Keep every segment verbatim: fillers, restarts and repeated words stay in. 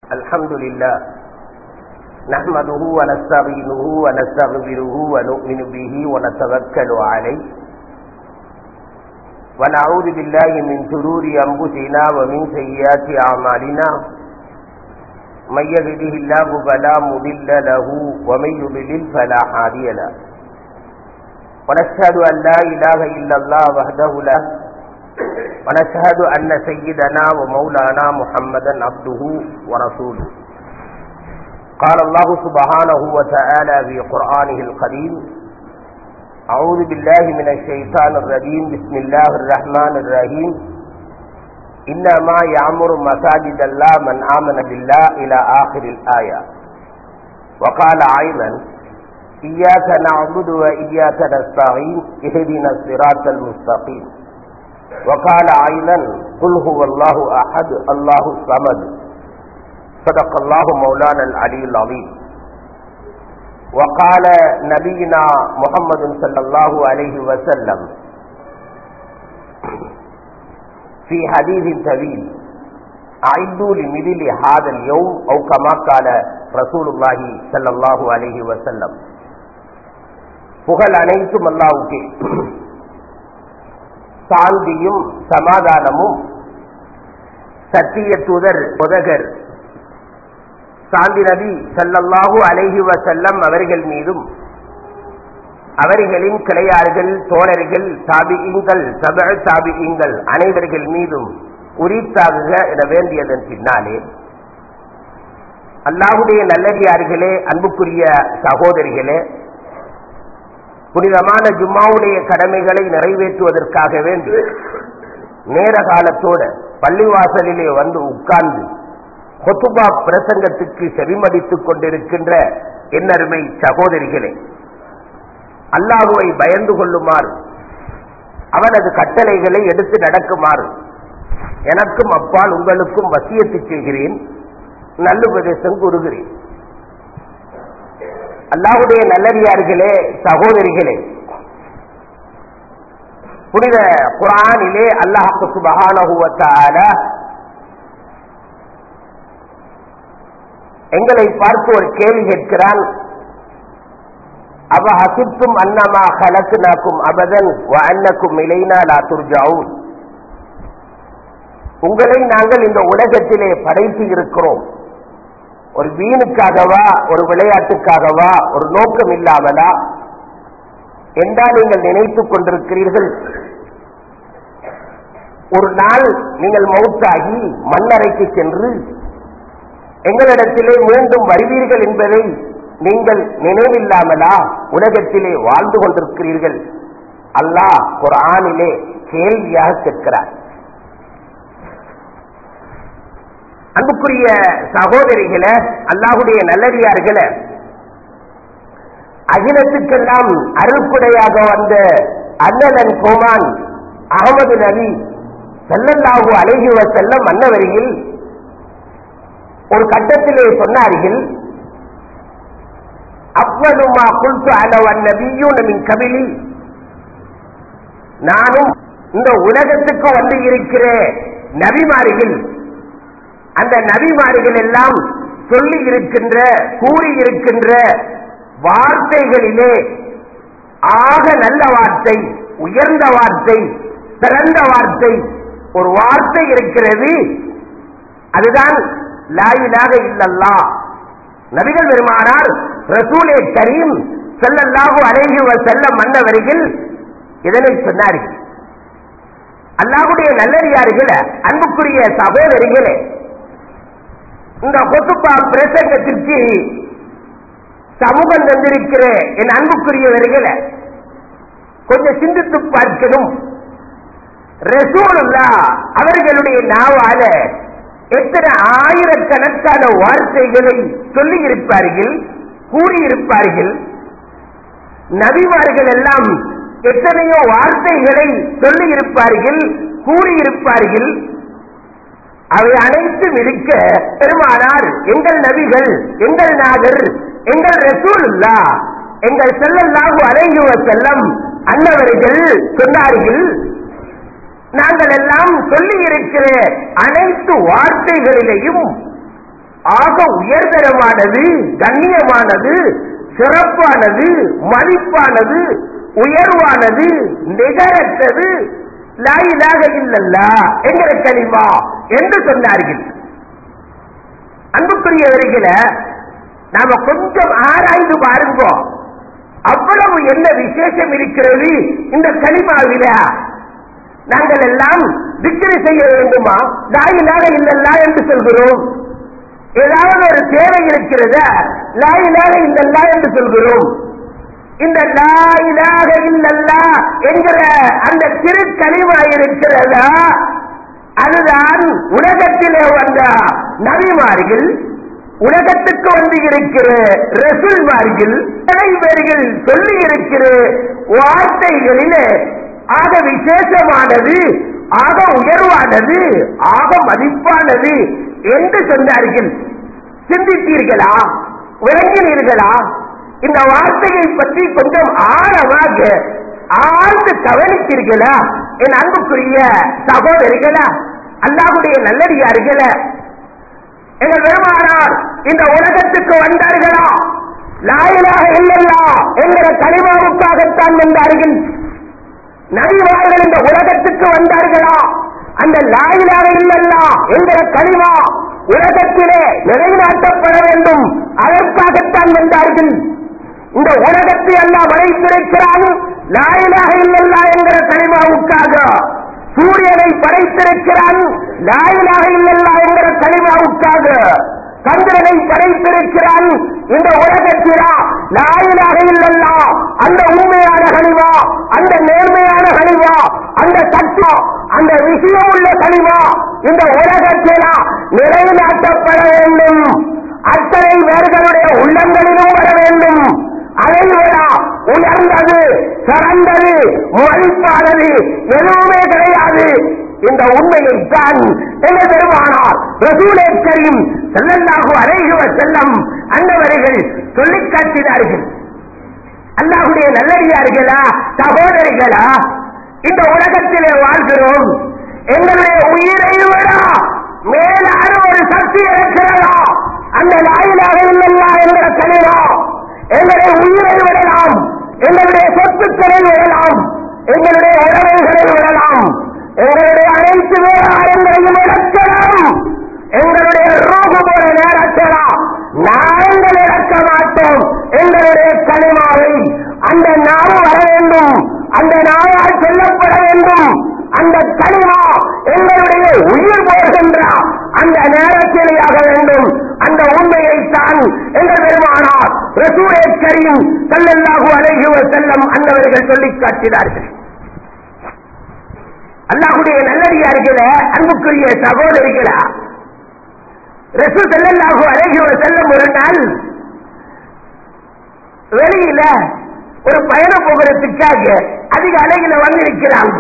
الحمد لله نحمده ونستعينه ونستغفره ونؤمن به ونتوكل عليه ونعوذ بالله من شرور أنفسنا ومن سيئات أعمالنا من يهده الله فلا مضل له ومن يضلل فلا هادي له ونشهد أن لا إله إلا الله وحده لا ونشهد أن سيدنا ومولانا محمدا عبده ورسوله قال الله سبحانه وتعالى في قرآنه الكريم أعوذ بالله من الشيطان الرجيم بسم الله الرحمن الرحيم إنما يعمر مساجد الله من آمن بالله إلى آخر الآية وقال أيضا إياك نعبد وإياك نستعين اهدنا الصراط المستقيم وقال أيضا قل هو الله أحد الله الصمد صدق الله مولانا العلي العظيم وقال نبينا محمد صلى الله عليه وسلم في حديث طويل أعدوا لمثل هذا اليوم أو كما قال رسول الله صلى الله عليه وسلم புகழ் அனைத்தும் அல்லாஹ்வுக்கே, சாந்தியும் சமாதானமும் சத்திய தூதர் உதகர் சாந்தி நபி ஸல்லல்லாஹு அலைஹி வஸல்லம் அவர்கள் மீதும் அவர்களின் கிளையார்கள் தோழர்கள் தாபிஈன்கள் தபஅ தாபிஈன்கள் அனைவர்கள் மீதும் உரித்தாகுக என வேண்டியதன் பின்னாலே, அல்லாஹ்வுடைய நல்லடியார்களே, அன்புக்குரிய சகோதரிகளே, புனிதமான ஜும்மாவுடைய கடமைகளை நிறைவேற்றுவதற்காக வேண்டி நேர காலத்தோடு பள்ளிவாசலிலே வந்து உட்கார்ந்து ஹுத்பா பிரசங்கத்துக்கு செவிமடித்துக் கொண்டிருக்கின்ற என்னருமை சகோதரிகளே, அல்லாஹ்வை பயந்து கொள்ளுமாறு, அவனது கட்டளைகளை எடுத்து நடக்குமாறு எனக்கும் அப்பால் உங்களுக்கும் வசியத்து செய்கிறேன், நல்லுபதேசம் கூறுகிறேன். அல்லாஹ்வுடைய நல்லடியார்களே, சகோதரிகளே, புனித குர்ஆனிலே அல்லாஹ் சுப்ஹானஹு வ தஆலா எங்களை பார்த்து ஒரு கேள்வி கேட்கிறான். அவ ஹசிப்தும் அன்னமா கலக்னாக்கும் அபதன் வ அன்னக்கும் இலைனா லா துர்ஜஊன். உங்களை நாங்கள் இந்த உலகத்திலே படைத்து இருக்கிறோம், ஒரு வீணுக்காகவா, ஒரு விளையாட்டுக்காகவா, ஒரு நோக்கம் இல்லாமலா என்றா நீங்கள் நினைத்துக் கொண்டிருக்கிறீர்கள்? ஒரு நாள் நீங்கள் மௌத்தாகி மண்ணறைக்கு சென்று எங்களிடத்திலே மீண்டும் வருவீர்கள் என்பதை நீங்கள் நினைவில்லாமலா உலகத்திலே வாழ்ந்து கொண்டிருக்கிறீர்கள்? அல்லாஹ் குர்ஆனிலே கேள்வியாக கேட்கிறார். அன்புக்குரிய சகோதரிகளே, அல்லாஹ்வுடைய நல்லடியார்களே, அகிலத்துக்கெல்லாம் அருள்குடையாக வந்த அண்ணன் கோமான் அகமது நபி ஸல்லல்லாஹு அலைஹி வஸல்லம் அன்னவர்கள் ஒரு கட்டத்திலே சொன்னார்கள், அவ்வலுமா குல்து அன வன்னபியூன மின் கபிலி, நானும் இந்த உலகத்துக்கு வந்து இருக்கிற நபிமார்கள், அந்த நபிமார்கள் எல்லாம் சொல்லி இருக்கின்ற கூறியிருக்கின்ற வார்த்தைகளிலே ஆக நல்ல வார்த்தை, உயர்ந்த வார்த்தை, சிறந்த வார்த்தை ஒரு வார்த்தை இருக்கிறது. அதுதான் லா இலாஹ இல்லல்லாஹ். நபிகள் பெருமானார் ரசூலே கரீம் ஸல்லல்லாஹு அலைஹி வஸல்லம் மன்னவர்கள் இதனை சொன்னார்கள். அல்லாஹ்வுடைய நல்லடியார்களே, அன்புக்குரிய சகோதரிகளே, இந்த ஹுத்பா பிரசங்கத்திற்கு சமூகம் தந்திருக்கிற என் அன்புக்குரியவர்களே, கொஞ்சம் சிந்தித்து பார்க்கணும். ரசூலுல்லாஹ் அவர்களுடைய நாவால எத்தனை ஆயிரக்கணக்கான வார்த்தைகளை சொல்லி இருப்பார்கள், கூறியிருப்பார்கள். நபிமார்கள் எல்லாம் எத்தனையோ வார்த்தைகளை சொல்லி இருப்பார்கள், கூறியிருப்பார்கள். அவை அனைத்தும் இருக்க பெருமானார், எங்கள் நபிகள், எங்கள் நாதர், எங்கள் ரசூலுல்லாஹ், எங்கள் ஸல்லல்லாஹு அலைஹி வஸல்லம் அன்னவர்கள் சொன்னார்கள், நாங்கள் எல்லாம் சொல்லி இருக்கிற அனைத்து வார்த்தைகளிலேயும் ஆக உயர்தரமானது, கண்ணியமானது, சிறப்பானது, மதிப்பானது, உயர்வானது, நிகரற்றது லா இலாஹ இல்லல்லாஹ் என்கிற கலிமா என்று சொன்னார்கள். அன்புக்குரியவர்களே, நாம கொஞ்சம் ஆராய்ந்து பாருங்க, அவ்வளவு என்ன விசேஷம் இருக்கிறது இந்த கலிமாவில. நாங்கள் எல்லாம் திக்ர் செய்ய வேண்டுமா? லா இலாஹ இல்லல்லாஹ் என்று சொல்கிறோம். ஏதாவது ஒரு தேவை இருக்கிறத லா இலாஹ இல்லல்லாஹ் என்று சொல்கிறோம். இந்த லா இலாஹ இல்லல்லாஹ் என்கிற அந்த திருக்கலிமா இருக்கிறதா, அதுதான் உலகத்திலே வந்த நபிமார்கள், உலகத்துக்கு வந்து இருக்கிற ரசூல்மார்கள் தலைவர்கள் சொல்லி இருக்கிற வார்த்தைகளிலே ஆக விசேஷமானது, ஆக உயர்வானது, ஆக மதிப்பானது என்று சொன்னார்கள். சிந்தித்தீர்களா? விளங்கினீர்களா? இந்த வார்த்தையை பற்றி கொஞ்சம் ஆழமாக ஆழ்ந்து கவனித்தீர்களா? என் அன்புக்குரிய சகோதரிகளா, அல்லாஹ்வுடைய நல்லடியார்களே, எங்கள் பெருமானார் இந்த உலகத்துக்கு வந்தார்களா? லா இலாஹ இல்லல்லாஹ் என்கிற கலிமாவுக்காகத்தான் வந்தார்கள். நபிமார்கள் இந்த உலகத்துக்கு வந்தார்களா? அந்த லா இலாஹ இல்லல்லாஹ் என்கிற கலிமா உலகத்திலே நிலைநாட்டப்பட வேண்டும், அதற்காகத்தான் வந்தார்கள். இந்த உலகத்தை அல்லாஹ் படைத்திருக்கிறான் லா இலாஹ இல்லல்லாஹ் என்கிற கலிமாவுக்காக. சூரியனை படைத்திருக்கிறான் லா இலாஹ இல்லல்லாஹ் என்கிற கலிமாவுக்காக. சந்திரனை படைத்திருக்கிறான் இந்த உலகத்திலா லா இலாஹ இல்லல்லாஹ் அந்த உண்மையான கலிமா, அந்த நேர்மையான கலிமா, அந்த சட்டம், அந்த விஷயம் உள்ள கலிமா இந்த உலகத்திலா நிலைநாட்டப்பட வேண்டும். அத்தனை பேர்களுடைய உள்ளங்களிலும் வர வேண்டும். அதை விட உயர்ந்தது, சிறந்தது, மதிப்பானது எதுவுமே கிடையாது. இந்த உண்மையைத்தான் எங்கள் பெருமானார் ரசூலே கரீம் ஸல்லல்லாஹு அலைஹி வஸல்லம் அன்னவர்கள் சொல்லிக் காட்டினார்கள். அல்லாஹ்வுடைய நல்லடியார்களா, சகோதரிகளா, இந்த உலகத்திலே வாழ்கிறோம். எங்களுடைய உயிரை விட மேலான ஒரு சக்தி இருக்கிறதா? அந்த லா இலாஹ இல்லல்லாஹ் என்கிற கலிமா எங்களுடைய உயிரை விடலாம், எங்களுடைய சொத்துக்களை விடலாம், எங்களுடைய உறவுகளை விடலாம், எங்களுடைய அனைத்து விவகாரங்களையும் இழக்கலாம், எங்களுடைய ரூபு போல நேரத்தலாம். நாங்கள் இழக்க மாட்டோம் எங்களுடைய கலிமாவை. அந்த நாவு வர வேண்டும், அந்த நாவால் சொல்லப்பட வேண்டும். அந்த கலிமா எங்களுடைய உயிர் போகின்ற அந்த நேரத்திலேயாக வேண்டும். அந்த உண்மையைத்தான் எங்கள் பெருமானார் ரசூலே கரீம் ஸல்லல்லாஹு அலைஹி வஸல்லம் அன்னவர்கள் சொல்லிக் காட்டினார்கள். அல்லாஹ்வுடைய நல்லடியார்களே, அன்புக்குரிய சகோதரிகளா, ரசூல் ஸல்லல்லாஹு அலைஹி வஸல்லம் ஒரு நாள் வெளியில ஒரு பயணம் போகிறதுக்காக அதிக அலையில வந்திருக்கிறாங்க.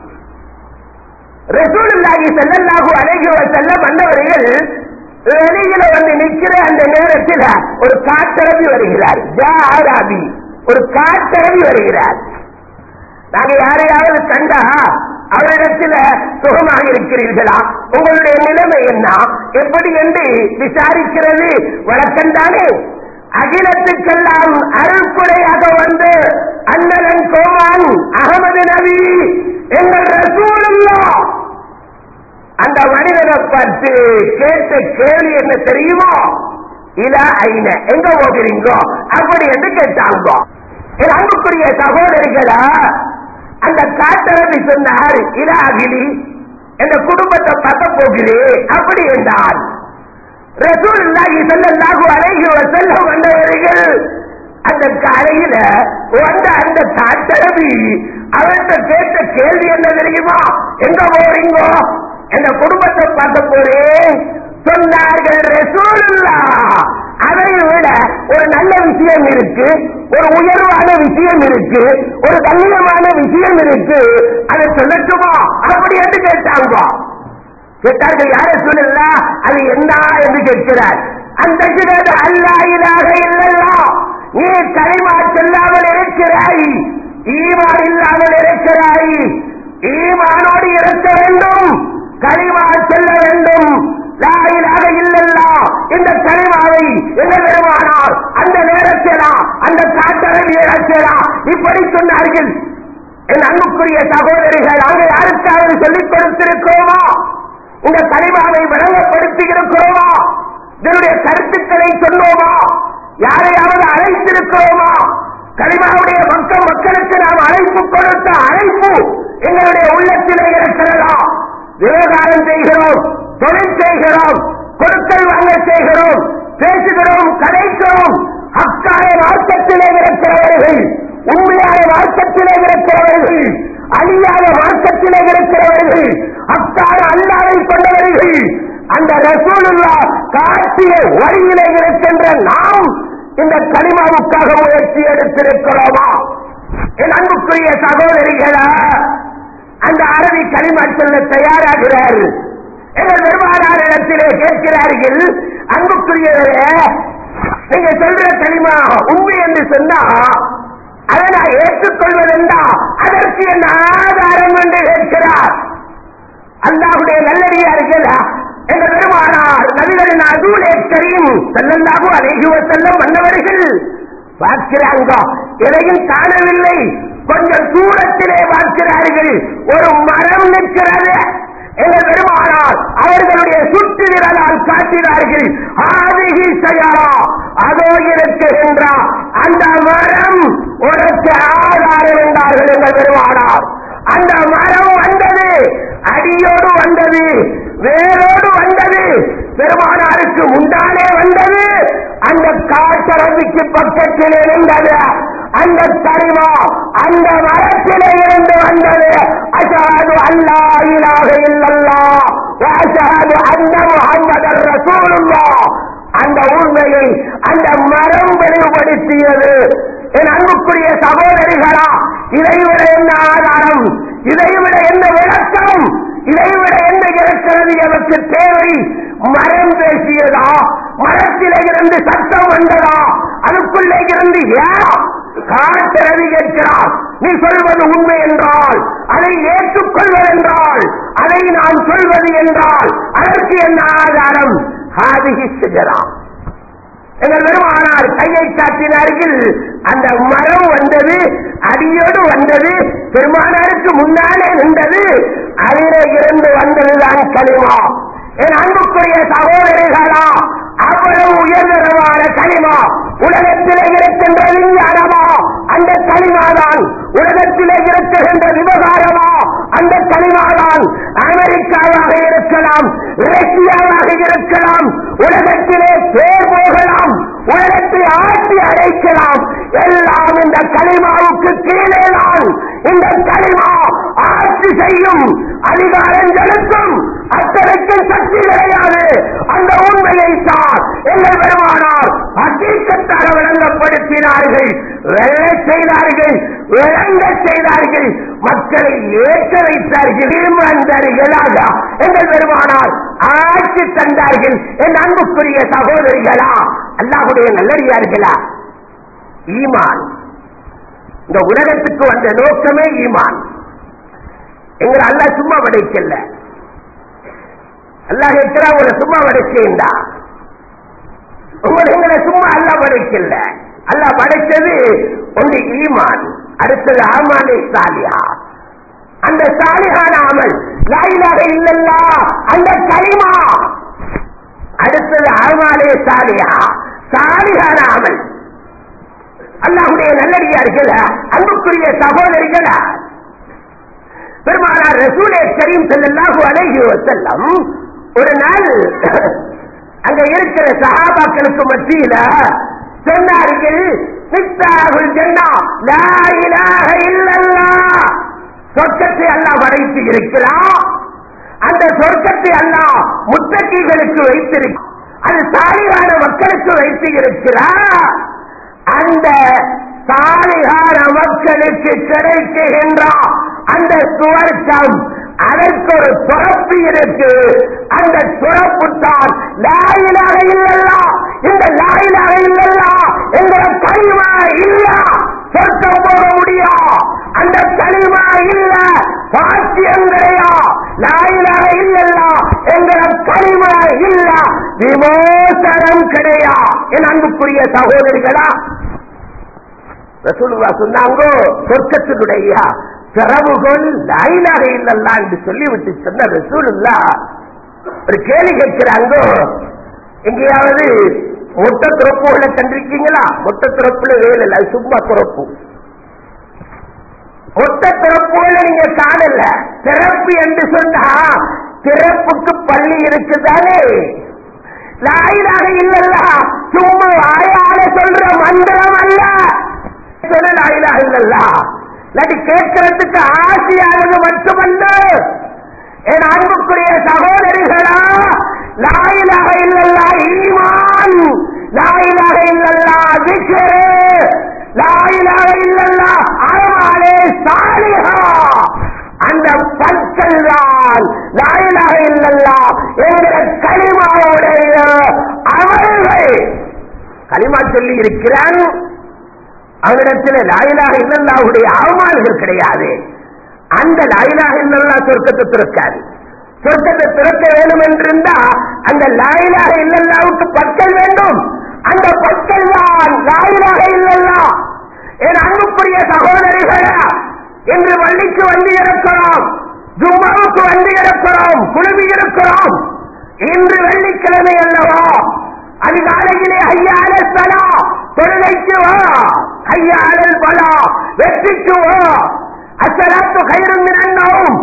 ரசூலுல்லாஹி ஸல்லல்லாஹு அலைஹி வஸல்லம் அன்னவர்கள் வெளியில வந்து நிற்கிற அந்த நேரத்தில் ஒரு காட்டரவி வருகிறார். ஜாராபி ஒரு காட்டரவி வருகிறார். நாங்க யாரையாவது கண்டா அவரிடத்தில் சுகமாக இருக்கிறீர்களா, உங்களுடைய நிலைமை என்ன, எப்படி என்று விசாரிக்கிறது வழக்கம்தானே. அகிலத்துக்கெல்லாம் அருள்குறையாக வந்து அண்ணன் கோமான் அகமது நபி எங்கள் ரசூலுல்லாஹ் அந்த மனிதனை பார்த்து கேட்ட கேள்வி என்ன தெரியுமா? இலா ஐன, எங்க போகிறீங்கோ அப்படி என்று கேட்டாங்க. என் அன்புக்குரிய சகோதரிகளா, அந்த காட்டரவி சொன்னார், இலா அகிலி, என்ற குடும்பத்தை பார்க்க போகிறேன் அப்படி என்றார். ரசூலுல்லாஹி ஸல்லல்லாஹு அலைஹி வஸல்லம் வந்தவர்கள் அந்த கரையில வந்த அந்த காட்டரவி அவர்கிட்ட கேட்ட கேள்வி என்ன தெரியுமா? எங்க போறீங்கோ? என்ற குடும்பத்தை பார்க்க போறேன் சொன்னார்கள். ரசூலுல்லாஹ் அதை விட ஒரு நல்ல விஷயம் இருக்கு, ஒரு உயர்வான விஷயம் இருக்கு, ஒரு கண்ணியமான விஷயம் இருக்கு, அதை சொல்லட்டுமா அப்படி என்று கேட்டாங்க. கேட்டார்கள். யார ரசூலுல்லாஹ் அது என்ன என்று கேட்கிறார். அந்த கிரது அல்லா இலாஹ இல்லல்லாஹ், நீ கலிமா சொல்லாமல் இருக்கிறாய், ஈமான் இல்லாமல் இருக்கிறாய். ஈமானோடு இருக்க வேண்டும், கலிமா சொல்ல வேண்டும், லா இலாஹ இல்லல்லாஹ் இந்த கலிமாவை என்ன பெருமானார் அந்த நேரத்திலா அந்த காட்டறி நேரத்திலா இப்படி சொன்னார்கள். என் அன்புக்குரிய சகோதரிகள், நாங்கள் யாருக்காவது சொல்லிக் கொடுத்திருக்கிறோமா? இந்த கலிமாவை விளங்கப்படுத்தி இருக்கிறோமா? இதனுடைய கருத்துக்களை சொன்னோமா? யாரையாவது அழைத்திருக்கிறோமா? கலிமாவுடைய மக்கள் மக்களுக்கு நாம் அழைப்பு கொடுத்த அழைப்பு எங்களுடைய உள்ளத்திலே இருக்கிறதா? விவகாரம் செய்கிறோம், தொழில் செய்கிறோம், கொடுக்கல் வாங்க செய்கிறோம், பேசுகிறோம், கதைக்கிறோம். ஹக்கான மார்க்கத்திலே இருக்கிறவர்கள், உண்மையான மார்க்கத்திலே இருக்கிறவர்கள், அழியாத மார்க்கத்திலே இருக்கிறவர்கள், ஹக்கான அல்லாஹ்வை கொண்டவர்கள், அந்த ரசூலுல்லாஹ் காட்டிய வழியிலே இருக்கின்ற நாம் இந்த கலிமாவுக்காக முயற்சி எடுத்திருக்கிறோமா? என் அன்புக்குரிய சகோதரிகளா, அந்த அரபி கலிமா சொல்ல தயாராகிறார். எங்கள் பெருமானார் இடத்திலே கேட்கிறார்கள், அன்புக்குரியவரே, நீங்க சொல்ற கலிமா உண்மை என்று சொன்னா அதை நான் ஏற்றுக்கொள்வதென்றா அதற்கு என்ன ஆதாரம் என்று கேட்கிறார். அல்லாஹ்வுடைய நல்லடியார்கள் எங்கள் பெருமானார் நபிகளின் அதுலே கரீம் ஸல்லல்லாஹு அலைஹி வஸல்லம் வந்தவர்கள் பார்க்கிறாங்க, எதையும் காணவில்லை. கொஞ்சம் தூரத்திலே பார்க்கிறார்கள், ஒரு மரம் நிற்கிறது. எங்கள் பெருமானார் அவர்களுடைய சுற்று விரலால் காட்டினார்கள், ஆதிகி சஜரா, அதோ இருக்கின்ற அந்த மரம் உனக்கு ஆதாரம் என்றார்கள் எங்கள் பெருமானார். அந்த மரம் வந்தது, அடியோடு வந்தது, வேரோடு வந்தது, பெருமானாருக்கு முன்னாலே வந்தது, அந்த காட்டரபிக்கு பக்கத்தில் இருந்தது. அந்த கலிமா அந்த மரத்திலே இருந்து வந்தது. அஷ்ஹது அல்லா இலாஹ இல்லல்லாஹ் வ அஷ்ஹது அன்ன முஹம்மதர் ரசூலுல்லாஹ். அந்த உண்மையை அந்த மரம் வெளிப்படுத்தியது. என் அன்புக்குரிய சகோதரிகளா, இதைவிட என்ன ஆதாரம், இதைவிட என்ன விளக்கம், இதைவிட என்ன இருக்கிறது எனக்கு தேவை? மரம் பேசியதா? மரத்திலே இருந்து சத்தம் வந்ததா? அதுக்குள்ளே இருந்து யாரா காட்டரவி கேட்கிறார். நீ சொல்வது உண்மை என்றால் அதை ஏற்றுக்கொள்வதென்றால், அதை நான் சொல்வது என்றால் அதற்கு என்ன ஆதாரம்? ஹாதிஹி ஷஜரா. எங்கள் பெருமானார் கையை காட்டினார்கள், அந்த மரம் வந்தது, அடியோடு வந்தது, பெருமானாருக்கு முன்னாலே நின்றது, அதிலே இருந்து வந்ததுதான் கலிமா. என் அன்புக்குரிய சகோதரிகளா, அவ்வளவு உயர்தரமான கலிமா உலகத்திலே இருக்கின்ற விஞ்ஞானமா? அந்த கலிமாதான். உலகத்திலே இருக்குகின்ற விவகாரமா? அந்த கலிமாதான். அமெரிக்காவாக இருக்கலாம், ரஷ்யாவாக இருக்கலாம், உலகத்திலே பேர் போகலாம், உலகத்தை ஆட்சி அடைக்கலாம், எல்லாம் இந்த கலிமாவுக்கு கீழேதான். இந்த கலிமா ஆட்சி செய்யும், அதிகாரம் செலுத்தும், அத்தனைக்கும் சக்தி கிடையாது. அந்த உண்மையை தான் எங்கள் பெருமானார் ஹக்கீக்கத்தாக விளங்கப்படுத்தினார்கள், வெள்ள செய்தார்கள், விளங்க செய்தார்கள், மக்களை ஏற்க வைத்தார்கள். ஈமான்தாரிகளாக எங்கள் பெருமானார் ஆட்சி தந்தார்கள். என் அன்புக்குரிய சகோதரிகளா, அல்லாஹ்வுடைய நல்லடியார்களா, ஈமான் இந்த உலகத்துக்கு வந்த நோக்கமே ஈமான். எங்களை அல்லாஹ் சும்மா படைக்கல. அல்லாஹ் கேட்கிறா, உங்களை சும்மா படைச்சேன்டா, உங்களை எங்களை சும்மா அல்லாஹ் படைக்கல. அல்லாஹ் படைச்சது ஒன்று ஈமான், அடுத்தது ஆமாலே சாலிஹா. அந்த சாலிஹான அமல் லா இலாஹ இல்லல்லாஹ், அந்த கலிமா. அடுத்தது ஆமாலே சாலிஹா, சாலிஹான அமல். அல்லாஹ்வுடைய நல்லடியார்கள், அன்புக்குரிய சகோதரிகள், பெருமானார் ரசூலே கரீம் ஸல்லல்லாஹு அலைஹி வஸல்லம் ஒரு நாள் அங்க இருக்கிற சஹாபாக்களுக்கு மத்தியில சொன்னார்கள், மிஃப்தாஹுல் ஜன்னா லா இலாஹ இல்லல்லாஹ். சொர்க்கத்தை அல்லாஹ் படைத்து இருக்கிறான், அந்த சொர்க்கத்தை அல்லாஹ் முத்தகீகளுக்கு வைத்திருக்கிறான், அது சாலிஹான மக்களுக்கு வைத்து இருக்கிறான். அந்த சாலிஹான மக்களுக்கு கிடைக்கின்ற அந்த சுவர்க்கம், அதற்கு ஒரு துறப்பு இருக்கு. அந்த துறப்பு தான் லா இலாஹ இல்லல்லாஹ். இந்த லா இலாஹ இல்லல்லாஹ் என்கிற கலிமா இல்ல சொர்க்கம் போக முடியும். அந்த கலிமா இல்ல பாக்கியம் கிடையா. லா இலாஹ இல்லல்லாஹ் என்கிற கலிமா இல்ல என் அன்புக்குரிய சகோதரிகளா, ரசூலுல்லாஹ் சொன்னாங்க, சொர்க்கத்தினுடைய திறவுகோல் லா இலாஹ இல்லல்லாஹ் என்று சொல்லிவிட்டு சொன்ன ரசூலுல்லாஹ் ஒரு கேள்வி கேட்கிறாங்க, எங்கேயாவது மொட்டை துறப்புகளை கண்டிருக்கீங்களா? மொட்டை துறப்புல வேலை இல்லை, சும்மா துறப்பு. மொட்டை திறப்புகளை நீங்க காணல. திறப்பு என்று சொன்னா திறப்புக்கு பள்ளி இருக்குதானே. லா இலாஹ இல்லல்லாஹ் சும்மா வாயால சொல்ற மந்திரம் அல்ல. சொல்ல லா இலாஹ இல்லல்லாஹ் இல்லாட்டி கேட்கறதுக்கு ஆசையானது மட்டுமல்ல. என் அன்புக்குரிய சகோதரிகளா, லா இலாஹ இல்லல்லாஹ் ஈமான், லா இலாஹ இல்லல்லாஹ் திக்ர், லா இலாஹ இல்லல்லாஹ் அமாலே சாலிஹா. அந்த பற்கள் தான் லா இலாஹ இல்லல்லாஹ் என்ற கலிமாவுடைய அமல்கள். கலிமா சொல்லி இருக்கிறான், அவனிடத்தில் லா இலாஹ இல்லல்லாஹுடைய அமல்கள் கிடையாது. அந்த லா இலாஹ இல்லல்லாஹ் சொர்க்கத்தை திறக்காது. சொர்க்கத்தை திறக்க வேண்டும் என்றிருந்தா அந்த லா இலாஹ இல்லல்லாஹுக்கு பற்கள் வேண்டும். அந்த பற்கள் தான் லா இலாஹ இல்லல்லாஹ். என் அன்புக்குரிய சகோதரிகளா, இன்று வள்ளிக்கு வந்து இருக்கிறோம், ஜும்மாவுக்கு வந்து இருக்கிறோம், குழுமி இருக்கிறோம். இன்று வெள்ளிக்கிழமை அல்லவா? அதிகாலையிலே ஹய்யா அலல் ஸலா, தொழுகைக்கு வா, ஹய்யா அலல் ஃபலா, வெற்றிக்கு வா, அஸ்ஸலாத்து கைருன் மினன் நௌம்,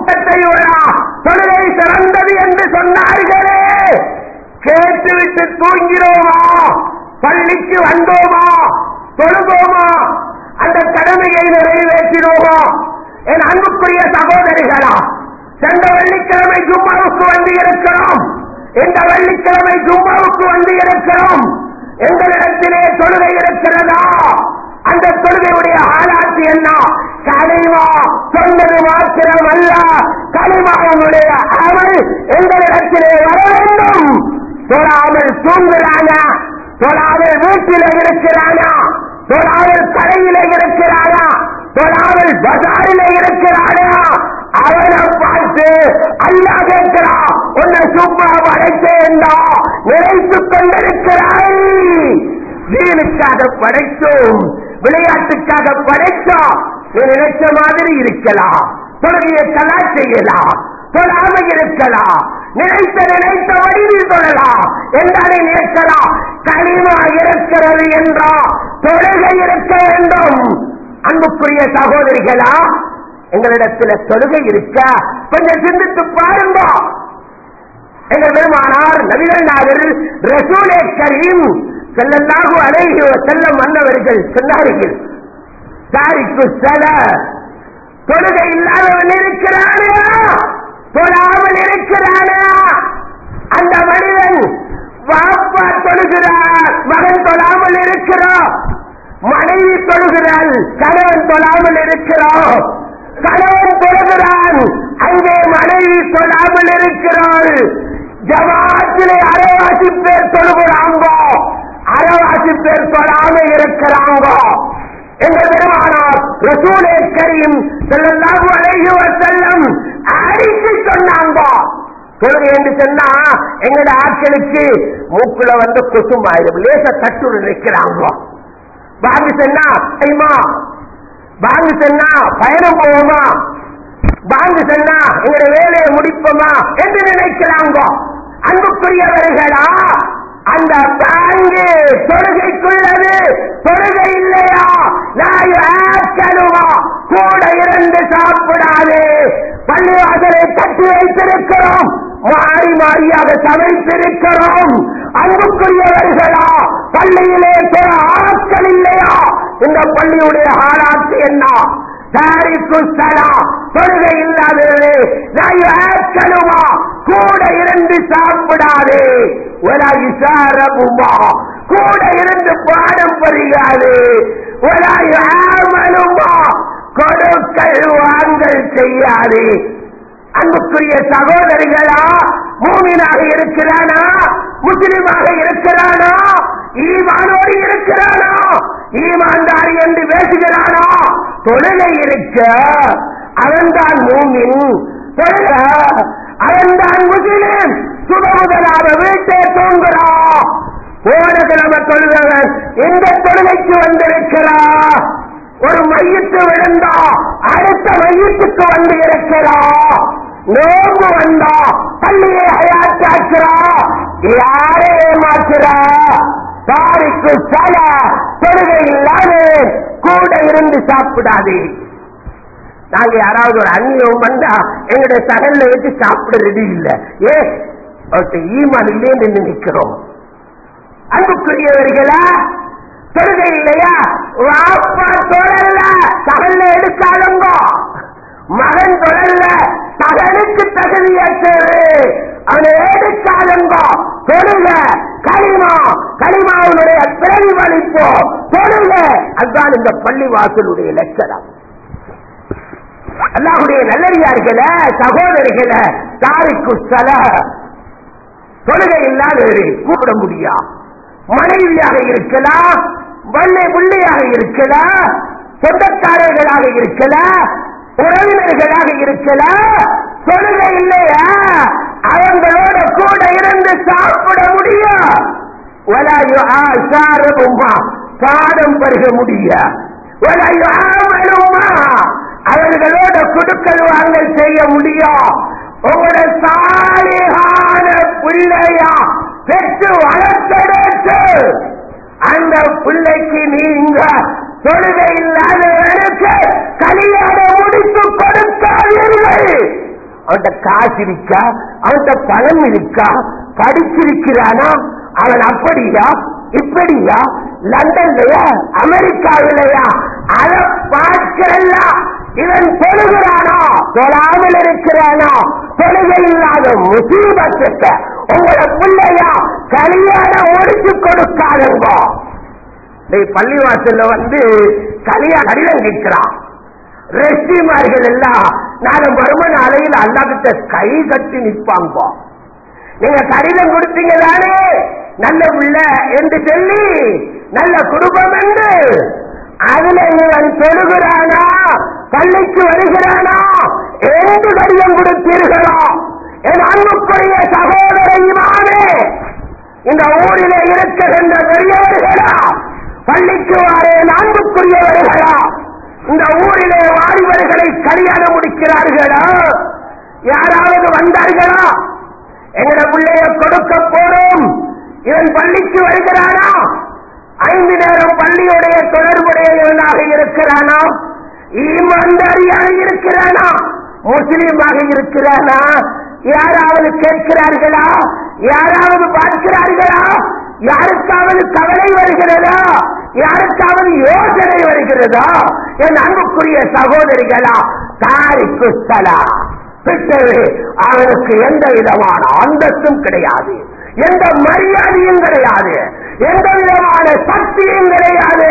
தொழுகை சிறந்தது என்று சொன்னார்களே, கேட்டுவிட்டு தூங்கிறோமா? பள்ளிக்கு வந்தோமா? தொழுதோமா? அந்த கடமையை நிறைவேற்றினோமா? என் அன்புக்குரிய சகோதரிகளா, சென்ற வெள்ளிக்கிழமை ஜும்மாவுக்கு வந்து இருக்கிறோம், இந்த வெள்ளிக்கிழமை ஜும்மாவுக்கு வந்து இருக்கிறோம். எங்களிடத்திலே தொழுகை இருக்கிறதா? அந்த தொழுகையுடைய ஆளாட்சி என்ன? கலிமா சொன்னது மாத்திரம் அல்ல, கலிமாவுடைய அமல் எங்களிடத்திலே வர வேண்டும். தொழாமல் தூங்குறானா? தொழாமல் வீட்டிலே இருக்கிறானா? தொழாமல் கடையிலே இருக்கிறானா? தொழாமல் பஜாரிலே இருக்கிறானா? அவனை பார்த்து அல்லாஹ் கேட்கிறான், உன்னை சும்மா படைத்தேன்டா நினைத்துக் கொண்டிருக்கிறாய். வீணுக்காக படைத்தோம், விளையாட்டுக்காக படைத்தோம். நீ நினைச்ச மாதிரி இருக்கலாம், தொழுகையை கலா செய்யலாம், தொழாம இருக்கலாம், நினைத்த நினைத்த வடிவில் தொழலாம், என்றாலே நினைக்கலாம். கலிமா இருக்கிறது என்றா தொழுகை இருக்க வேண்டும். அன்புக்குரிய சகோதரிகளா, எங்களிடத்தில் தொழுகை இருக்க கொஞ்சம் சிந்தித்து பாருங்க. எங்கள் பெருமானார் நபிகள் நாயகர் ரசூலே கரீம் ஸல்லல்லாஹு அலைஹி வஸல்லம் அன்னவர்கள் சொன்னார்கள், தாரிக்கு ஸலாத், தொழுகை இல்லாதவன் இருக்கிறானா? தொழாமல் இருக்கிறானா? அந்த மனிதன் வாப்பா தொழுகிறார், மகன் தொழாமல் இருக்கிறார், மனைவி தொழுகிறாள், கணவன் தொழாமல் இருக்கிறார், கணவன் தொழுகிறான், அங்கே மனைவி தொழாமல் இருக்கிறாள். ஜமாத்திலே அரைவாசி பேர் தொழுகிறாங்க, அரைவாசி பேர் தொழாம இருக்கிறாங்க. எங்கள் பெருமானார் ரசூலே கரீம் ஸல்லல்லாஹு அலைஹி வஸல்லம் அடித்து சொன்னாங்க, தொழுகை என்று சொன்னா எங்கட ஆட்களுக்கு மூக்குல வந்து குசுமாயிடும், லேச தட்டுடன் நிற்கிறாங்க. பாங்கு சொன்னா ஐமா, பாங்கு சொன்னா பயணம் போவோமா, பாங்கு சொன்னா எங்க வேலையை முடிப்போமா என்று நினைக்கிறாங்க. அன்புக்குரியவர்களா, அந்த பாங்கு தொழுகைக்குள்ளது, தொழுகை இல்லையா? கூட இருந்து சாப்பிடாது. பள்ளிவாசலை தட்டி வைத்திருக்கிறோம், மாறி மாறியாக சமைத்திருக்கிறோம். அன்புக்குரியவர்களா, பள்ளியிலே சில ஆட்கள் இல்லையா? இந்த பள்ளியுடைய ஆளாட்சி என்ன? தாரிக்கு ஸலாத், தொழுகை இல்லாதது. கழுவா, கூட இருந்து சாப்பிடாது. ஒரு இசாரபுமா, கூட இருந்து பாடம் பெறுகாது. ஒரு ஆமலுமா, கொடுக்கல் வாங்கல் செய்யாது. அன்புக்குரிய சகோதரிகளா, மூமினாக இருக்கிறானா? முஸ்லிமாக இருக்கிறானா? ஈமானோடு இருக்கிறானா? ஈமான்தாரி என்று பேசுகிறானா? தொழுகை இருக்க அவன்தான் மூமின், தொழுக அவன்தான் முஸ்லிம். சுப முதலாக வீட்டை தூங்குறா, ஓரகிழமை தொழுதவன் இந்த தொழுகைக்கு வந்திருக்கிறா. ஒரு மையத்து விழுந்தா அடுத்த மையத்துக்கு வந்து இருக்கிறா. நோம்பு வந்தா பள்ளியை ஹயாத்தாக்குறா. யாரே ஏமாற்றுறா? தாரிக்கு சல தொழுகை இல்லாத கூட இருந்து சாப்பிடாதே. நாங்க யாராவது ஒரு அந்நியம் வந்தா எங்களுடைய சகல்ல வச்சு சாப்பிட ரெடி இல்லை. ஏ ஈமான் இல்லைன்னு நினைக்கிறோம். அன்புக்குரியவர்களா, தொழுகை இல்லையா? வாப்பா தொழல்ல சகல்ல எடுக்காதங்க. மகன் தொழல்ல சகலுக்கு தகுதியற்றது, அவனை எடுக்காதங்க. தொழுக களிமா, களிமாவுடைய பிரதிபலிப்போ தொழுக. அதுதான் இந்த பள்ளிவாசலுடைய லட்சணம். அல்லாஹ்வுடைய நல்லடியார்கள சகோதரிகள, தாரிக்கு சல தொழுகை இல்லாதவரை கூப்பிட முடியாது. மனைவியாக இருக்கலாம், வள்ளை பிள்ளையாக இருக்கலாம், சொந்தக்காரர்களாக இருக்கலாம், உறவினர்களாக இருக்கலாம். தொழுகை இல்லையா அவங்களோட கூட இருந்து சாப்பிட முடியும். பாடம் பருக முடியும். அவர்களோட குடுக்கல் வாங்கல் செய்ய முடியும். உங்களோட சாலிகான பிள்ளையா பெற்று வளர்த்தெடுத்து அந்த பிள்ளைக்கு நீங்க தொழுகை இல்லாதவனுக்கு கல்யாணம் முடித்து கொடுக்காதீர்கள். அவன்கிட்ட காசு இருக்கா, அவன்கிட்ட பணம் இருக்கா, படிச்சிருக்கிறானா, அவன் அப்படியா இப்படியா, லண்டன்லயா அமெரிக்காவிலையா, அதை பார்க்கல. இவன் தொழுகிறானோ தொழாமல் இருக்கிறானோ, தொழுகை இல்லாத முசீபத்துக்கு உங்களோட பிள்ளையா கல்யாணம் முடிச்சு கொடுக்காதுங்க. பள்ளிவாசல்ல வந்து கல்யாணம் கடிதம் கேட்கிறான். ரெஸ்டிமார்கள் எல்லாம் நானும் வருமான அலையில் அல்லாஹ்கிட்ட கை கட்டி நிற்பாங்க. நீங்க கடிதம் கொடுத்தீங்க தானே நல்ல பிள்ளை என்று சொல்லி, நல்ல குடும்பம் என்று. அதுல இவன் தொழுகிறானா, பள்ளிக்கு வருகிறானா என்று கடிதம் கொடுத்தீர்களோ? என் அன்புக்குரிய சகோதரியுமானே, இந்த ஊரிலே இருக்கின்ற பெரியவர்களா, பள்ளிக்கு வாரேன் அன்புக்குரியவர்களா, இந்த ஊரிலே வாலிபர்களை கல்யாணம் முடிக்கிறார்களா? யாராவது வந்தார்களா? எங்கட பிள்ளைய கொடுக்க போறோம், இவன் பள்ளிக்கு வருகிறானா? ஐந்து நேரம் பள்ளியுடைய தொடர்புடையவனாக இருக்கிறானா? ஈமான்தாரியாக இருக்கிறானா? முஸ்லீமாக இருக்கிறானா? யாராவது கேட்கிறார்களா? யாராவது பார்க்கிறார்களா? யாருக்காவது கவலை வருகிறதா? யாருக்காவது யோசனை வருகிறதா? என் அன்புக்குரிய சகோதரிகளா, தாரிக்கு சலா பெற்றது அவனுக்கு எந்த விதமான அந்தஸ்தும் கிடையாது, எந்த மரியாதையும் கிடையாது, எந்த விதமான சக்தியும் கிடையாது.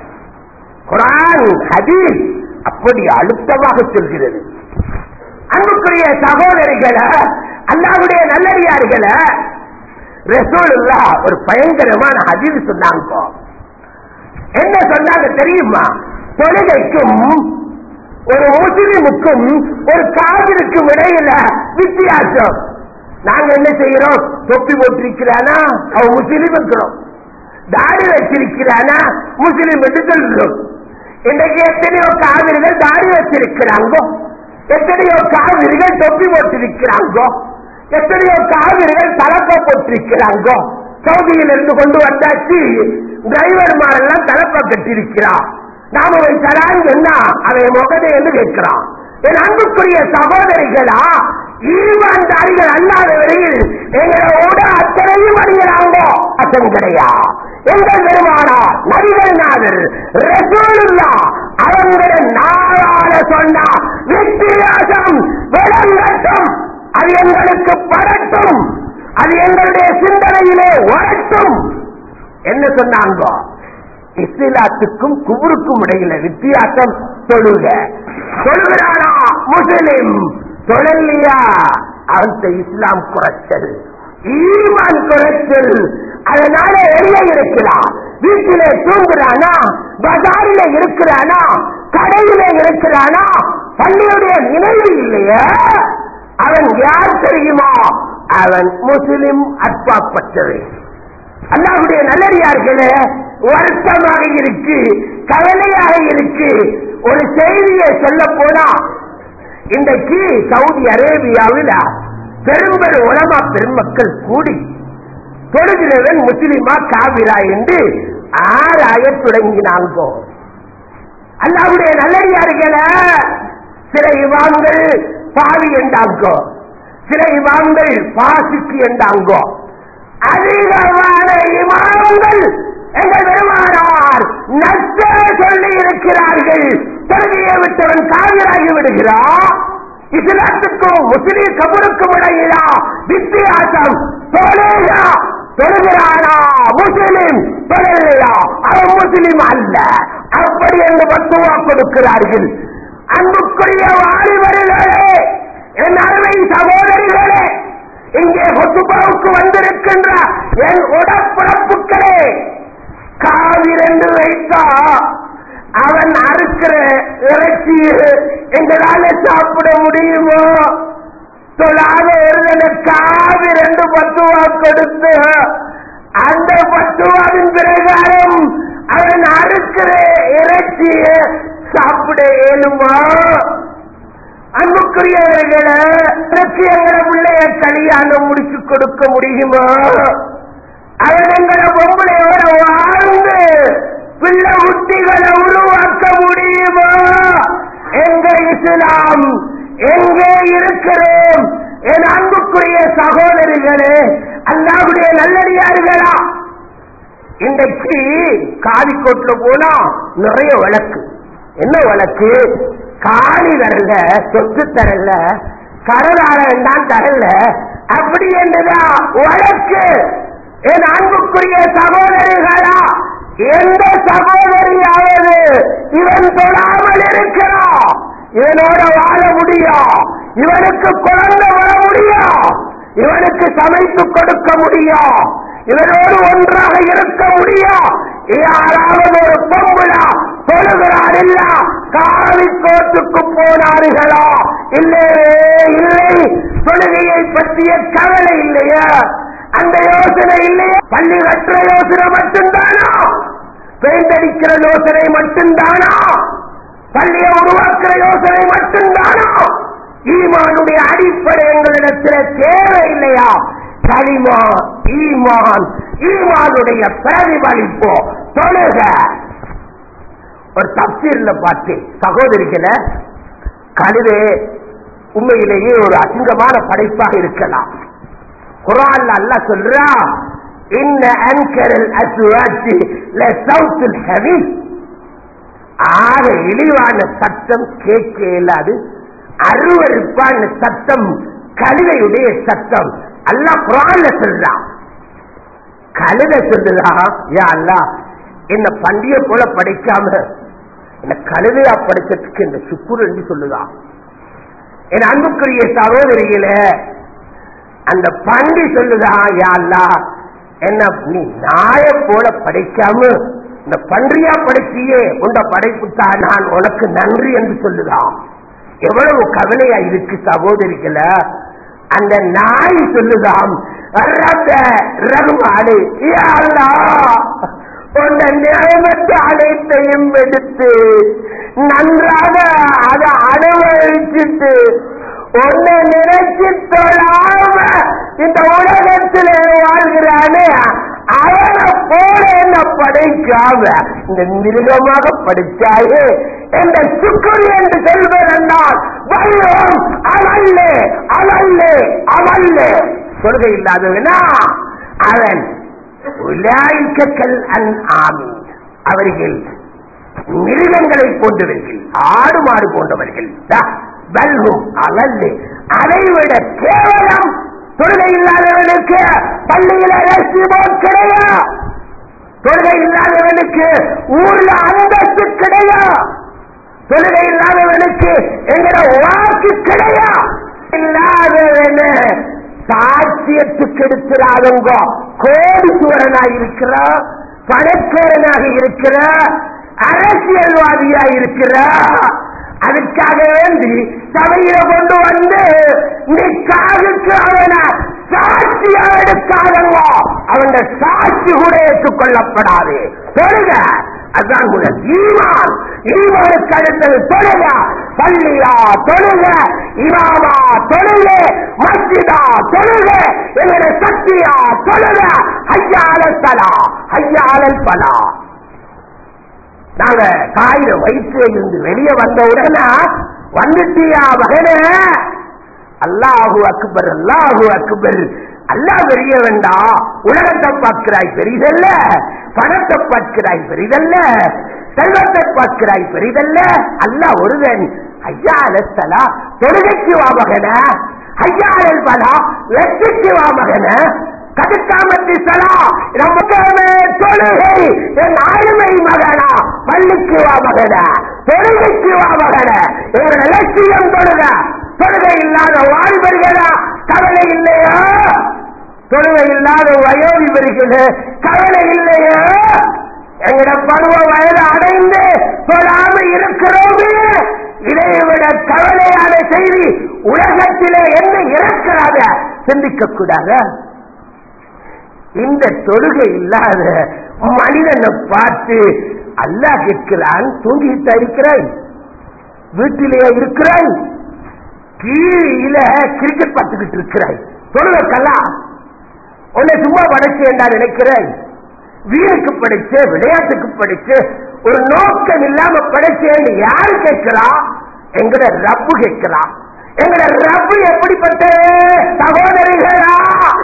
குர்ஆன் ஹதீஸ் அப்படி அழுத்தமாக சொல்கிறது. அன்புக்குரிய சகோதரிகளை, அல்லாஹ்வுடைய நல்லடியார்களை, ரசூலுல்லாஹ் ஒரு பயங்கரமான ஹதீஸ் சொன்னாங்க. என்ன சொன்னாங்க தெரியுமா? தொழுகைக்கும் ஒரு முஸ்லிமுக்கும் ஒரு காபிருக்கும் இடையில வித்தியாசம். நாங்க என்ன செய்யறோம்? தொப்பி போட்டிருக்கிறானா அவன் முஸ்லிம் இருக்கிறோம், தாடி வச்சிருக்கிறானா முஸ்லிம் என்று சொல்றோம். இன்றைக்கு எத்தனையோ காவிரிகள் தாடி வச்சிருக்கிறாங்க, எத்தனையோ காவிரிகள் தொப்பி போட்டிருக்கிறாங்க, எத்தனையோ காவிரிகள் தலப்ப போட்டிருக்கிறாங்க. சவுதியில் இருந்து கொண்டு வந்தாச்சு, டிரைவர்மாரெல்லாம் தலப்ப கட்டிருக்கிறான். நாம போய் தரான் சொன்னா அவன் முகதை என்று கேட்கிறான். என் அன்புக்குரிய சகோதரிகளா, ஈமான்தாரிகள் அல்லாத வரையில் எங்களோட அத்தனையும் வருகிறாங்க. அசங்கரையா எங்கள் பெருமானா நபிகள் நாதர் ரசூலுல்லாஹ் அவங்கள நாளால சொன்னா வித்தியாசம் விளங்கட்டும், அது எங்களுக்கு படட்டும், அது எங்களுடைய சிந்தனையிலே வரட்டும். என்ன சொன்னாங்க? இஸ்லாத்துக்கும் குபுருக்கும் இடையில வித்தியாசம். தொழுக தொழுகிறானா முஸ்லிம், தொழலியா அந்த இஸ்லாம் குறைச்சல், ஈமான் குறைச்சல். அதனால வெளியே இருக்கிறான், வீட்டிலே தூங்குறானா, பஜாரில இருக்கிறானா, கடையில இருக்கிறானா, பள்ளியுடைய நினைவு இல்லையா? அவன் யார் தெரியுமா? அவன் முஸ்லிம் அற்பாப்பட்டவன். அல்லாஹ்வுடைய நல்லடியார்களே, வருத்தமாக இருக்கு, கவலையாக இருக்கு. ஒரு செய்தியை சொல்ல போனா, இன்றைக்கு சவுதி அரேபியாவில் பெரும்பெரும் உலமா பெருமக்கள் கூடி தொழுகிறவன் முஸ்லிமா காபிரா என்று ஆராய தொடங்கினாங்கோ. அல்லாஹ்வுடைய நல்லடியார்களே, சில இமாம்கள் பாவி என்றாங்கோ, சில இமாம்கள் பாசிக்கு என்றாங்கோ. அதிகமான இமாம்கள் எங்கள் பெருமானார் நஷ்ட சொல்லி இருக்கிறார்கள். தொழுகையை விட்டவன் காவிராகி விடுகிறான். இஸ்லாத்துக்கும் முஸ்லிம் கபருக்கும் இடையிலா வித்தியாசம். தொழுகா தொழுகிறானா முஸ்லிம், தொழுகையா அவன் முஸ்லிம் அல்ல, அப்படி என்று பத்துவா கொடுக்கிறார்கள். அன்புக்குரிய வாலிபர்களே, என் அருமை சகோதரிகளே, இங்கே ஹுத்பாவுக்கு வந்திருக்கின்ற என் உடப்பிறப்புக்களே, காவிர் என்று வைத்தா அவன் அறுக்கிற இறைச்சியை எங்களால சாப்பிட முடியுமோ? தொழாத ஒரு காவிர் என்று பத்துவா கொடுத்து அந்த பத்துவாவின் பிரகாரம் அவன் அறுக்கிற இறைச்சியை சாப்பிட இயலுமா? அன்புக்குரியவர்களே, எங்களை பிள்ளைய கல்யாணம் முடிச்சு கொடுக்க முடியுமா? அவன் எங்களை பொம்பளையோட வாழ்ந்து பிள்ளை குட்டிகளை உருவாக்க முடியுமா? எங்க இஸ்லாம் எங்கே இருக்கிறோம்? என் அன்புக்குரிய சகோதரிகளே, அல்லாஹ்வுடைய நல்லடியார்களா, இன்றைக்கு காலிக்கோட்ல போனா நிறைய வழக்கு. என்ன வழக்கு? காணி தரல, சொத்து தரல, கடனாளன் தான் தரல, அப்படி என்றுதான் வழக்கு. என் அன்புக்குரிய சகோதரிகளா, எந்த சகோதரியாவது இவன் தொடாமல் இருக்கிறான், இவனோட வாழ முடியும், இவனுக்கு குழந்தை வர முடியும், இவனுக்கு சமைத்து கொடுக்க முடியும், இவனோடு ஒன்றாக இருக்க முடியும். யாராவது ஒரு பொம்புலா தொழுகிறார் இல்ல, காலிக்கோட்டுக்கு போனார்களா? இல்லையே இல்லை. தொழுகையை பற்றிய கவலை இல்லையா? அந்த யோசனை இல்லையா? பள்ளி கட்டுற யோசனை மட்டும்தானா? பெயிண்ட் அடிக்கிற யோசனை மட்டும்தானா? பள்ளியை உருவாக்குற யோசனை மட்டும்தானா? ஈமானுடைய அடிப்படை எங்களிடத்தில் தேவை இல்லையா? களிமா, ஈமான், ஈமானுடைய பிரதிபலிப்போ தொழுக. ஒரு தப்சீர்ல பார்த்து சகோதரிகளை, கழுவே உண்மையிலேயே ஒரு அசிங்கமான படைப்பாக இருக்கலாம். குர்ஆன்ல அல்லாஹ் சொல்றா, இன்ன அன்கரல் அஸ்வாத்தி லஸௌத்துல் ஹமீர், ஆக இழிவான சத்தம் கேட்க இயலாது, அருவருப்பான சத்தம் கழுதையுடைய சத்தம். அல்லாஹ் குர்ஆன்ல சொல்றான். கழுதை சொல்லுதா, யா அல்லாஹ் என்ன பண்டிகை போல படைக்காம என்ன கழுதையா படைச்சதுக்கு இந்த சுக்குர் என்று சொல்லுதான். என் அன்புக்குரிய சகோதரிகளே, அந்த பண்டி சொல்லுதா, யா அல்லாஹ் என்ன நீ நாய போல படைக்காம இந்த பன்றியா படைச்சியே, உண்ட படைப்புத்தான் நான் உனக்கு நன்றி என்று சொல்லுதான். எவ்வளவு கவலையா இருக்கு சகோதரிகள. அந்த நாய் சொல்லுதாம், ரகுமானே, யா அல்லாஹ் உன்னை நியமத்து அனைத்தையும் எடுத்து நன்றாக அதை அனுபவிச்சுட்டு உன்னை நினைச்சு தொழாம இந்த உலகத்தில் வாழ்கிறானே, அவனை போல என்ன படைக்காம இந்த மிருகமாக படைச்சாயே என்ற சுக்குரி என்று சொல்வதென்றால் வல்லும் அவல்ல அவல்ல அவல்ல கொள்கை இல்லாதவனா அவன் உலாய்க்கல் அன் ஆமி, அவர்கள் மிருகங்களை போன்றவர்கள், ஆடு மாடு போன்றவர்கள். வல்லும் அவல்ல, அதைவிட கேவலம் தொழுகை இல்லாதவனுக்கு பள்ளியில கிடையாது, தொழுகை இல்லாதவனுக்கு ஊர்ல அந்தஸ்து கிடையாது, தொழுகை இல்லாதவனுக்கு என்கிற வாக்கு கிடையாது. இல்லாதவன சாட்சியத்துக்கு எடுக்கிறாங்க, கோடீஸ்வரனாக இருக்கிற, பணக்காரனாக இருக்கிற, அரசியல்வாதியா இருக்கிற, அதுக்காக வேண்டி சபையில கொண்டு வந்து நீ காதுக்கு அவனை சாட்சியா எடுக்காதவங்க அவங்க சாட்சி கூட ஏற்றுக்கொள்ளப்படாது. தொழுக அதான் முதல் ஈமான். ஈமானுக்கு அடுத்தது தொழுக. பள்ளியா தொழுக, இமாமா தொழுக, மஸ்ஜிதா தொழுக, எங்களுடைய சக்தியா தொழுக. ஹய்யாலல் ஸலா, ஹய்யாலல் ஃபலா. நாங்க காயில வயிற்று இருந்து வெளியே வந்தவுடனே வந்துட்டியா மகனே, அல்லாஹு அக்பர், அல்லாஹு அக்பர், அல்லாஹ் பெரிய வேண்டாம். உலகத்தை பார்க்கிறாய் பெரிதல்ல, பணத்தை பார்க்கிறாய் பெரிதல்ல, செல்வத்தை பார்க்கிறாய் பெரிதல்ல, அல்லாஹ் ஒருவன். ஹய்யாலல் ஸலா, தொழுகைக்கு வா மகனே. ஹய்யாலல் ஃபலா, வெற்றிக்கு வா மகனே. கடுக்காமத்தி சலா, நமக்கான தொழுகை என் ஆளுமை மகனா. பள்ளிக்கு வா மகன, தொழுகைக்கு வா மகன. எங்களோட லட்சியம் தொழுக. தொழுகை இல்லாத வாழ்வர்களா கவலை இல்லையா? தொழுகை இல்லாத வயோதிபர்கள் கவலை இல்லையா? எங்களோட பருவ வயது அடைந்து தொழாம இருக்கிறோமே, இதைவிட கவலையான செய்தி உலகத்திலே என்ன இறக்கிறாத சிந்திக்க கூடாது. இந்த தொழுகை இல்லாத மனிதனை பார்த்து அல்லாஹ் கேட்கிறான், தூங்கிட்டு இருக்கிறாய், வீட்டிலேயே இருக்கிறாய், கீழே கிரிக்கெட் பார்த்துக்கிட்டு இருக்கிறாய், தொழுகைக்கெல்லாம் உன்னை சும்மா படைச்சு என்றா நினைக்கிறாய்? வீணுக்கு படிச்சு, விளையாட்டுக்கு படிச்சு, ஒரு நோக்கம் இல்லாம படைச்சேன்னு யாரு கேட்கிறா? எங்கட ரப்பு கேட்கிறா. எங்கட ரப்பு எப்படிப்பட்ட சகோதரிகளா?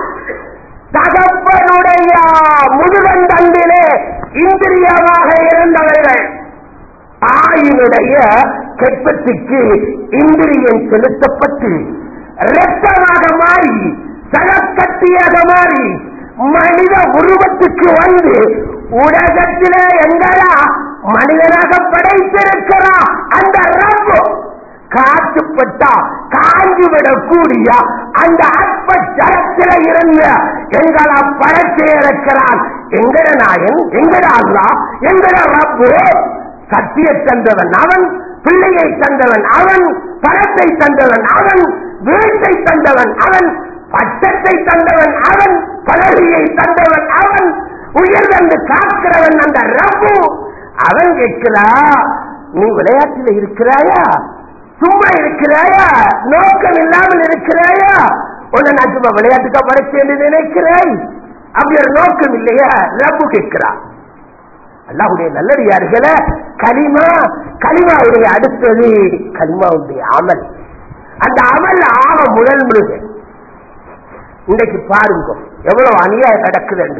தகப்பனுடைய முதுகந்தண்டிலே இந்திரியமாக இருந்தவர்கள் தாயினுடைய கற்பத்துக்கு இந்திரியம் செலுத்தப்பட்டு இரத்தமாக மாறி சலக்கட்டியாக மாறி மனித உருவத்துக்கு வந்து உலகத்திலே எங்களா மனிதனாக படைத்திருக்கிறா அந்த ரப்பு காற்றுப்பட்டா காஞ்சிவிடக்கூடிய அந்த அற்ப ஜலத்தில இருந்த எங்களா படைச்சே இருக்கிறான். எங்கட நாயன், எங்கட அல்லாஹ், எங்கட ரப்பு. சத்திய தந்தவன் அவன், பிள்ளையை தந்தவன் அவன், பணத்தை தந்தவன் அவன், வீட்டை தந்தவன் அவன், பட்டத்தை தந்தவன் அவன், பதவியை தந்தவன் அவன், உயர்ந்து காக்கிறவன் அந்த ரப்பு. அவன் கேட்கிறா, நீ விளையாட்டில் இருக்கிறாயா? சும்மா இருக்கிறாயா? நோக்கம் இல்லாமல் இருக்கிறாயா? உன்னை நான் சும்மா விளையாட்டுக்கா படைச்சேன் நினைக்கிறாய்? அப்படி ஒரு நோக்கம் இல்லையா? ரப்பு கேட்கிறா. அல்லாஹ்வுடைய நல்லடியார்களே, கலிமா, கலிமாவுடைய அடுத்தது கலிமாவுடைய அமல். அந்த அமல் ஆக முதல் முழுக இன்றைக்கு பாருங்க எவ்வளவு அநியாயம் நடக்குது.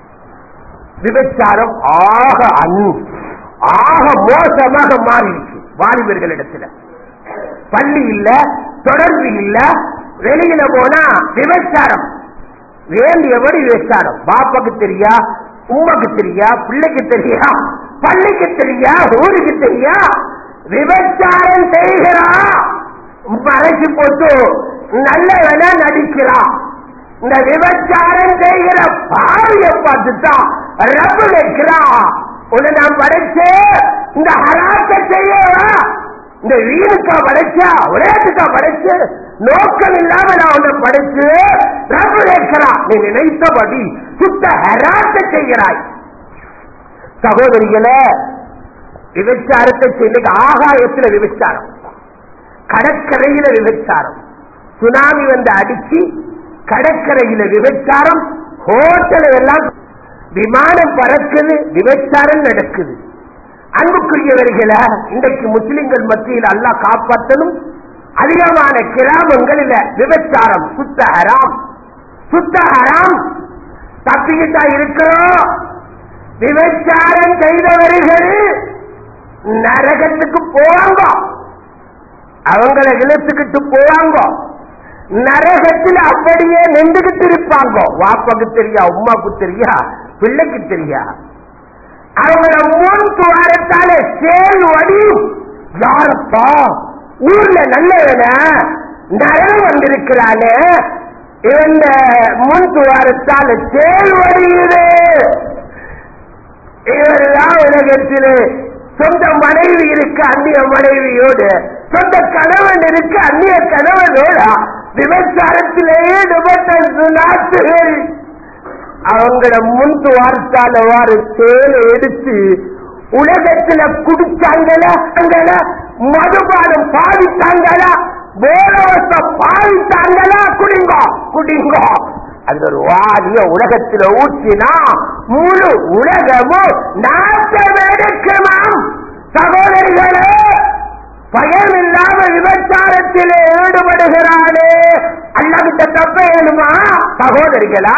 விபச்சாரம் ஆக அணு ஆக மோசமாக மாறிடுச்சு வாலிபர்களிடத்துல. பள்ளி இல்ல, தொடர்பு இல்ல, வெளியில போனா விபச்சாரம், வேண்டியபடி விபச்சாரம். பாப்பாக்கு தெரியா, உமாக்கு தெரியா, பிள்ளைக்கு தெரியா, பள்ளிக்கு தெரியா, ஊருக்கு தெரியா, விபச்சாரம் செய்கிறா. மறைச்சு போட்டு நல்லவன நடிக்கிறான். இந்த விபச்சாரம் செய்கிற பாவியை பார்த்துதான் ரப்பு வைக்கிறா. உன்னை நான் படைச்சு இந்த ஹராத்தை செய்யவா? இந்த வீணுக்கா படைச்சா, விளையாட்டுக்கா படைச்சு, நோக்கம் இல்லாம நான் உன்னை படைச்சு ரப்பு வைக்கிறா. நீ நினைத்தபடி சுத்த ஹராத்தை செய்கிறாய். சகோதரிகளே, விபச்சாரத்தை செய்ய ஆகாயத்தில் விபச்சாரம், கடற்கரையில விபச்சாரம், சுனாமி வந்து அடிச்சு கடற்கரையில விபச்சாரம், ஹோட்டல் எல்லாம் விமானம் பறக்குது, விபச்சாரம் நடக்குது. அன்புக்குரியவர்கள, இன்றைக்கு முஸ்லிம்கள் மத்தியில் அல்லாஹ் காப்பாற்றலும். அதிகமான கிராமங்களில் விபச்சாரம் சுத்த ஹராம், சுத்த ஹராம். தப்பிக்கிட்டா இருக்கிறோம். விபச்சாரம் செய்தவர்கள் நரகத்துக்கு போவாங்க, அவங்களை இழுத்துக்கிட்டு போவாங்க. நரகத்தில் அப்படியே நின்றுகிட்டு இருப்பாங்க. வாப்பாக்கு தெரியா, உமாக்கு தெரியா, பிள்ளைக்கு தெரியா. அவங்கள முன் துவாரத்தால சேல் வடி. யாரப்பா ஊர்ல நல்லவன நரகம் வந்திருக்கிறானே, இந்த முன் துவாரத்தால சேல் வடியுது. இவரெல்லாம் உலகத்தில் சொந்த மனைவி இருக்கு, அந்நிய மனைவியோடு, சொந்த கணவன் இருக்கு, அந்நிய கணவனோட விபச்சாரத்தில் ஈடுபட்ட நாட்டுகள் அவங்கள முன்பு வார்த்தாலவாறு சேலை எடுத்து உலகத்துல குடிச்சாங்களா, மதுபானம் பாதித்தாங்களா, போலவச பாதித்தாங்களா, குடிங்கோ குடிங்கோ அந்த ஒரு வாதிய உலகத்துல ஊற்றினா முழு உலகமும் நாட்டம் எடுக்குமாம். சகோதரிகளே, பயம் இல்லாம விபச்சாரத்திலே ஈடுபடுகிறானே அல்லாஹ்விட்ட தப்ப வேணுமா? சகோதரிகளா,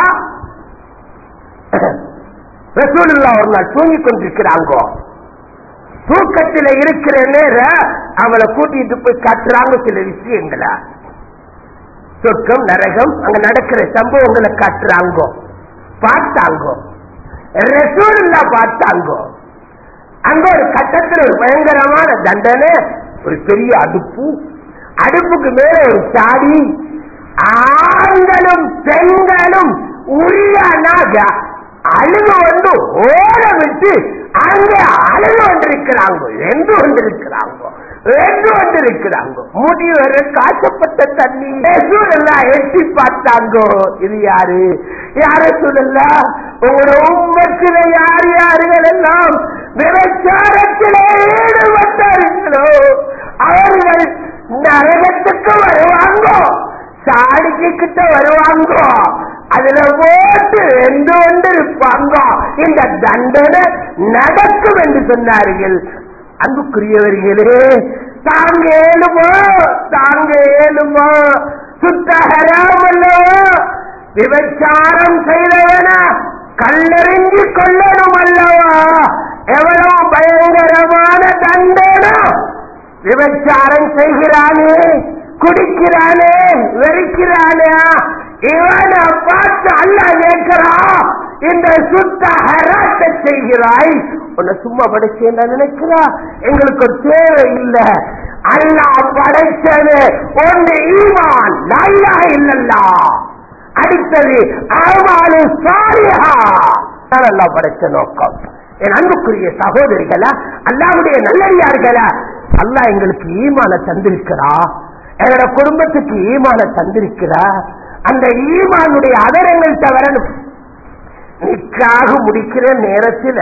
ரசூலுல்லாஹ் ஒரு நாள் தூங்கிக் கொண்டிருக்கிறாங்க. தூக்கத்தில் இருக்கிற நேரம் அவளை கூட்டிட்டு போய் காட்டுறாங்க சில விஷயங்கள, சொர்க்கம் நரகம் அங்க நடக்கிற சம்பவங்களை காட்டுறாங்க. பார்த்தாங்க, ரசூலுல்லாஹ் பார்த்தாங்க. அங்க ஒரு கட்டத்தில் ஒரு பயங்கரமான தண்டனை, ஒரு பெரிய அடுப்பு, அடுப்புக்கு மேல ஒரு சாடி, ஆண்களும் பெண்களும் உரியானாக அழுகு வந்து ஓட விட்டு அங்கே அழுகு வந்திருக்கிறாங்க, ரெண்டு வந்திருக்கிறாங்க, ரெண்டு வந்திருக்கிறாங்க. முடிவர காய்ச்சப்பட்ட தண்ணி எல்லாம் எட்டி பார்த்தாங்க. இது யாரு யார சொல்லலாம்? உங்களோட உம்மத்தில யார் யாருகள் எல்லாம் விபச்சாரத்திலே ஈடுபட்டார்களோ அவர்கள் நரகத்துக்கு வருவாங்க, சாடிக்கு கிட்ட வருவாங்க, அதுல போட்டு ரெண்டு கொண்டு இருப்பாங்க. இந்த தண்டனை நடக்கும் என்று சொன்னார்கள். அன்புக்குரியவர்களே, தாங்க ஏழுமோ தாங்க ஏழுமோ சுத்தகராமல்லோ விபச்சாரம் செய்தவன கல்லறிஞ்சு கொள்ளணும் அல்லவா? எவ்வளவு பயங்கரமான தண்டனை! விபச்சாரம் செய்கிறானே, குடிக்கிறானே, வெறிக்கிறானே, இவனை பார்த்து அல்லாஹ் கேட்கிறான், இந்த சுத்த ஹராத்தை செய்கிறாய், உன்னை சும்மா படைச்சேன் நினைக்கிறா? எங்களுக்கு ஒரு தேவை இல்லை. அல்லாஹ் படைச்சது ஒன்று ஈமான், லா இலாஹ இல்லல்லாஹ். அடுத்தது அமாலு சாலிஹா. அல்லாஹ் படைச்ச நோக்கம். என் அன்புக்குரிய சகோதரிகளா, அல்லாஹ்வுடைய நல்லடியார்களா, அல்லாஹ் எங்களுக்கு ஈமான தந்திருக்கிறா, எங்களோட குடும்பத்துக்கு ஈமான தந்திருக்கிறா. அந்த ஈமானுடைய ஆதரங்கள் தவிர நிக்காக முடிக்கிற நேரத்தில்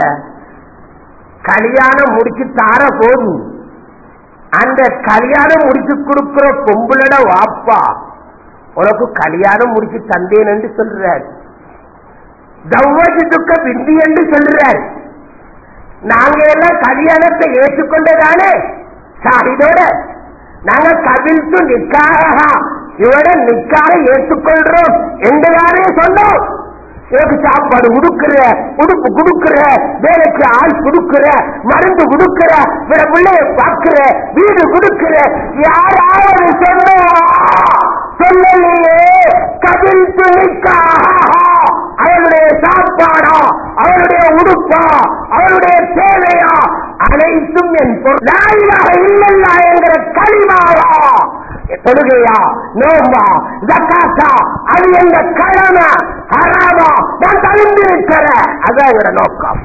கல்யாணம் முடிச்சு தார போதும், அந்த கல்யாணம் முடிச்சு கொடுக்கிற பொம்பளோட வாப்பா உனக்கு கல்யாணம் முடிச்சு தந்தேன் என்று சொல்றார், தவ்வஜித்துக்க பிந்தி என்று சொல்றார். நாங்க எல்லாம் கல்யாணத்தை ஏற்றுக்கொண்டதானே சாஹிதோட, நாங்க கவிழ்த்து நிக்காக இவட நிக்காக ஏற்றுக்கொள்றோம் என்றுதானே சொன்னோம். எனக்கு சாப்பாடு கொடுக்கிற, உடுப்பு கொடுக்கிற, வேலைக்கு ஆள் கொடுக்கிற, மருந்து கொடுக்கிற, பிற பிள்ளைய பார்க்கிற, வீடு கொடுக்கிற, யாராவது சொன்னோம்? சொல்லலையே. கவிழ்த்து நிக்காக அவருடைய சாப்பாடா, அவருடைய உடுப்பா, அவருடைய தேவையா அனைத்தும் என் பொருளாக இல்லல்லா என்கிற களிமாவா, தொழுகையா, நோம்பா, ஜக்காத்தா, அது எங்க கடமை, ஹராமா நான் தவிர்த்திருக்கிற, அதான் எங்களோட நோக்கம்.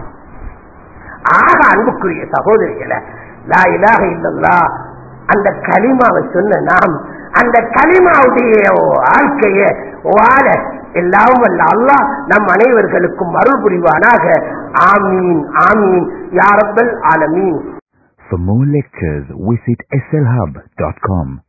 ஆக அன்புக்குரிய சகோதரிகளை, லா இலாஹ இல்லல்லாஹ் அந்த களிமாவை சொன்ன நாம் அந்த களிமாவுடைய வாழ்க்கைய வாழ எல்லாம் வல்ல அல்லாஹ் நம் அனைவர்களுக்கும் அருள் புரிவானாக. ஆமீன் ஆமீன் யா ரப்பல் ஆலமீன். For more lectures, visit S L hub dot com.